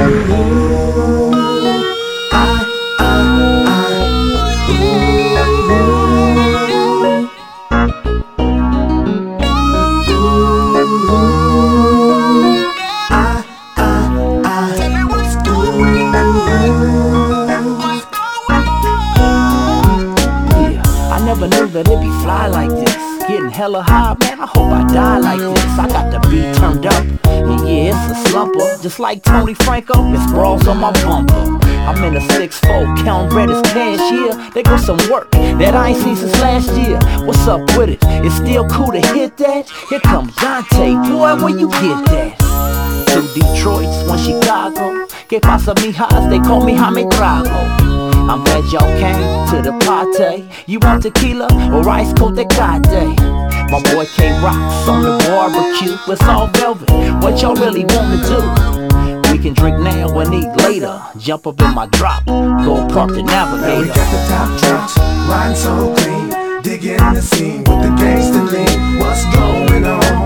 I never knew that it'd be fly like this. Getting hella high, man, I hope I die like this. I got the beat turned up, and yeah, it's a slumper. Just like Tony Franco, it's brawls on my bumper. I'm in a 6'4", counting bread as cash, yeah. There goes some work that I ain't seen since last year. What's up with it? It's still cool to hit that? Here comes Dante, boy, where you get that? 2 Detroits, 1 Chicago. Que pasa, mijas? They call me Jaime Trago. I'm glad y'all came to the party. You want tequila or ice cold tecate? My boy K-Rock's on the barbecue. It's all velvet, what y'all really wanna do? We can drink now and eat later. Jump up in my drop, go park the Navigator. Now we got the top drops, riding so clean. Digging the scene with the gangster lean. What's going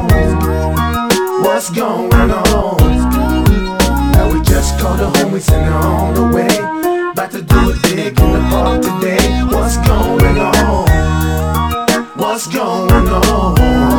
on? What's going on? Now we just called the homies and they're on the way. About to do it big in the park today. What's going on? What's going on?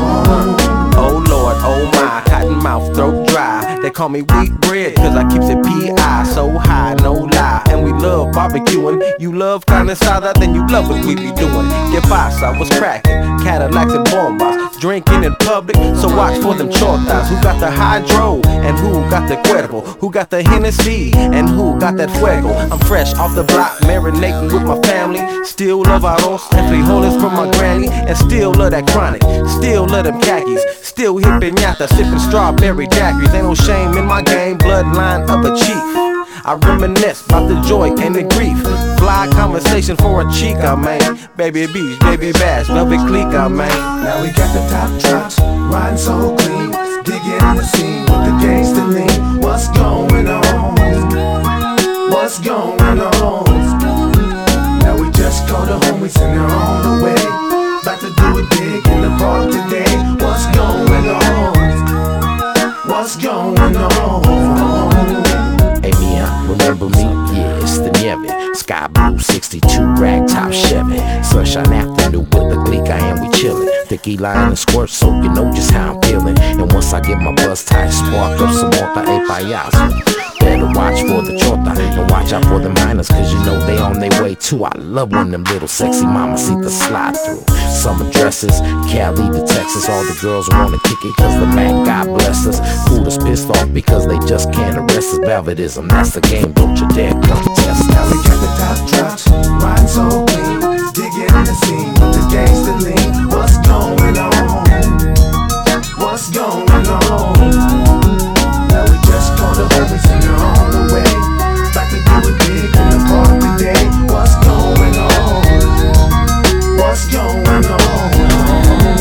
Oh Lord, oh my, cotton mouth, throat dry. They call me wheat bread, cause I keeps it P.I. So high, no lie. And we love barbecuing. You love carne asada, then you love what we be doing. Que pasa, what's cracking? Cadillacs and bombas. Drinking in public, so watch for them chotas. Who got the hydro, and who got the cuervo? Who got the Hennessy, and who got that fuego? I'm fresh off the block, marinating with my family. Still love arroz and frijoles from my granny. And still love that chronic, still love them khakis. Still hip piñata, sipping strawberry daiquiris. Ain't no shame in my game, bloodline of a chief. I reminisce about the joy and the grief. Fly conversation for a chica, man. Baby beach, baby bash, velvet clica, man. Now we got the top drops, riding so clean. Digging the scene with the gangster lean. What's going on? What's going on? Now we just called the homies and they're on the way. About to do it big in the park today. What's going on? What's going on? Hey Mia, remember me? Yeah, it's the Nieve. Sky blue 62 rag top Chevy. Sunshine afternoon with the clica and we chillin'. Tequila and a squirt, so you know just how I'm feeling. And once I get my buzz tight, spark up some morta e payaso. Better watch for the chota and watch out for the minors, cause you know they on their way too. I love when them little sexy mamacitas slide through. Summer dresses, Cali to Texas. All the girls wanna kick it cause the man God bless us. Hooters pissed off because they just can't arrest us. Velvetism, that's the game, don't you dare come test. Now we got the top drops, riding so clean. Digging the scene with the gangster lean. What's going on? What's going on?